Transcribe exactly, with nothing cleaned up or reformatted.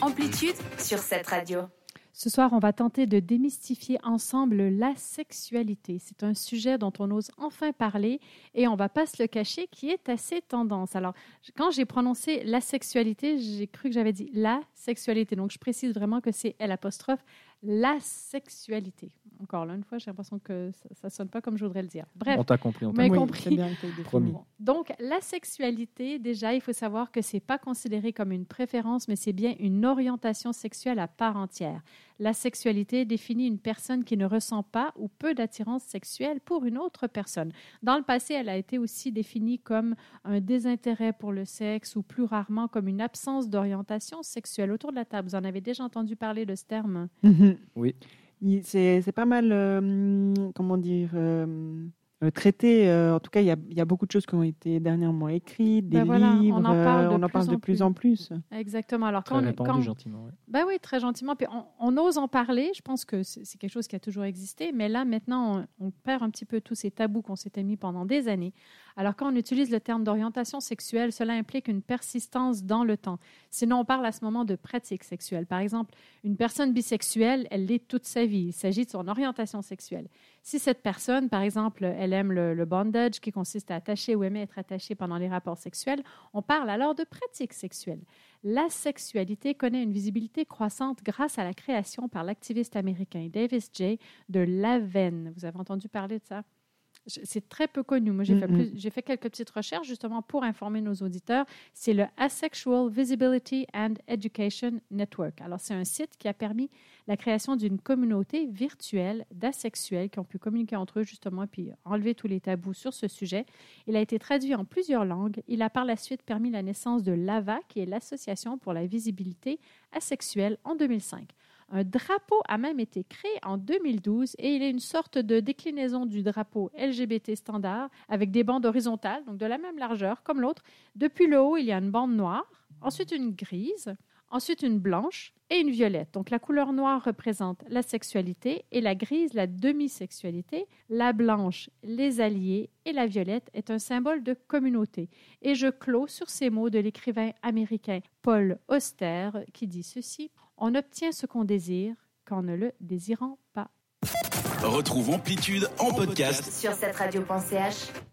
Amplitude sur cette radio. Ce soir, on va tenter de démystifier ensemble la sexualité. C'est un sujet dont on ose enfin parler et on ne va pas se le cacher, qui est assez tendance. Alors, quand j'ai prononcé la sexualité, j'ai cru que j'avais dit la sexualité. Donc, je précise vraiment que c'est L apostrophe, la sexualité. Encore là, une fois, j'ai l'impression que ça ne sonne pas comme je voudrais le dire. Bref, on t'a compris. On t'a oui, compris. C'est bien Promis. Donc, la sexualité, déjà, il faut savoir que ce n'est pas considéré comme une préférence, mais c'est bien une orientation sexuelle à part entière. La sexualité définit une personne qui ne ressent pas ou peu d'attirance sexuelle pour une autre personne. Dans le passé, elle a été aussi définie comme un désintérêt pour le sexe ou plus rarement comme une absence d'orientation sexuelle. Autour de la table, vous en avez déjà entendu parler de ce terme? Mm-hmm. Oui. C'est, c'est pas mal, euh, comment dire, euh, traité. Euh, en tout cas, il y a, y a beaucoup de choses qui ont été dernièrement écrites, des ben voilà, livres, on en parle de, euh, on plus, en parle en de plus en plus. Exactement. Alors, très quand répandu, quand, gentiment. Ouais. Ben oui, très gentiment. Puis on, on ose en parler. Je pense que c'est, c'est quelque chose qui a toujours existé. Mais là, maintenant, on, on perd un petit peu tous ces tabous qu'on s'était mis pendant des années. Alors, quand on utilise le terme d'orientation sexuelle, cela implique une persistance dans le temps. Sinon, on parle à ce moment de pratique sexuelle. Par exemple, une personne bisexuelle, elle l'est toute sa vie. Il s'agit de son orientation sexuelle. Si cette personne, par exemple, elle aime le, le bondage, qui consiste à attacher ou aimer être attachée pendant les rapports sexuels, on parle alors de pratique sexuelle. La sexualité connaît une visibilité croissante grâce à la création par l'activiste américain Davis J. de l'A V E N. Vous avez entendu parler de ça? C'est très peu connu. Moi, j'ai, mm-hmm. fait plus, j'ai fait quelques petites recherches justement pour informer nos auditeurs. C'est le Asexual Visibility and Education Network. Alors, c'est un site qui a permis la création d'une communauté virtuelle d'asexuels qui ont pu communiquer entre eux justement puis enlever tous les tabous sur ce sujet. Il a été traduit en plusieurs langues. Il a par la suite permis la naissance de l'A V A, qui est l'Association pour la visibilité asexuelle, en deux mille cinq. Un drapeau a même été créé en deux mille douze et il est une sorte de déclinaison du drapeau L G B T standard avec des bandes horizontales, donc de la même largeur comme l'autre. Depuis le haut, il y a une bande noire, ensuite une grise, ensuite une blanche et une violette. Donc la couleur noire représente la sexualité et la grise la demi-sexualité. La blanche, les alliés et la violette est un symbole de communauté. Et je clôt sur ces mots de l'écrivain américain Paul Auster qui dit ceci: on obtient ce qu'on désire qu'en ne le désirant pas. Retrouve Amplitude en podcast sur cette radio point c h.